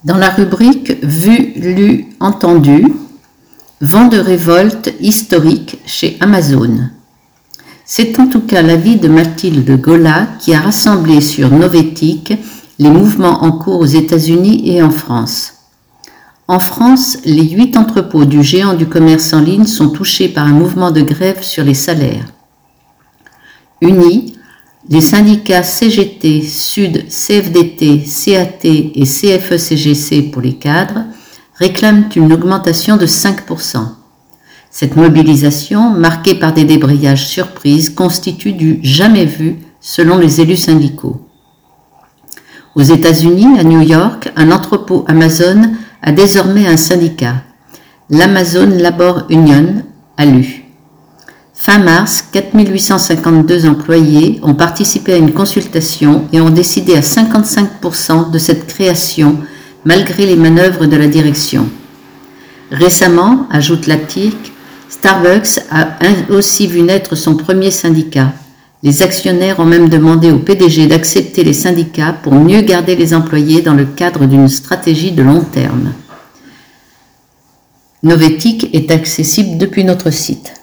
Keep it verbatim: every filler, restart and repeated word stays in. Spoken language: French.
Dans la rubrique Vu, lu, entendu, vent de révolte historique chez Amazon. C'est en tout cas l'avis de Mathilde Gola qui a rassemblé sur Novetic les mouvements en cours aux États-Unis et en France. En France, les huit entrepôts du géant du commerce en ligne sont touchés par un mouvement de grève sur les salaires. Unis, les syndicats C G T, Sud, C F D T, C A T et C F E C G C pour les cadres réclament une augmentation de cinq pour cent. Cette mobilisation, marquée par des débrayages surprises, constitue du jamais vu selon les élus syndicaux. Aux États-Unis, à New York, un entrepôt Amazon a désormais un syndicat, l'Amazon Labor Union, A L U. Fin mars, quatre mille huit cent cinquante-deux employés ont participé à une consultation et ont décidé à cinquante-cinq pour cent de cette création malgré les manœuvres de la direction. Récemment, ajoute l'article, Starbucks a aussi vu naître son premier syndicat. Les actionnaires ont même demandé au P D G d'accepter les syndicats pour mieux garder les employés dans le cadre d'une stratégie de long terme. Novetic est accessible depuis notre site.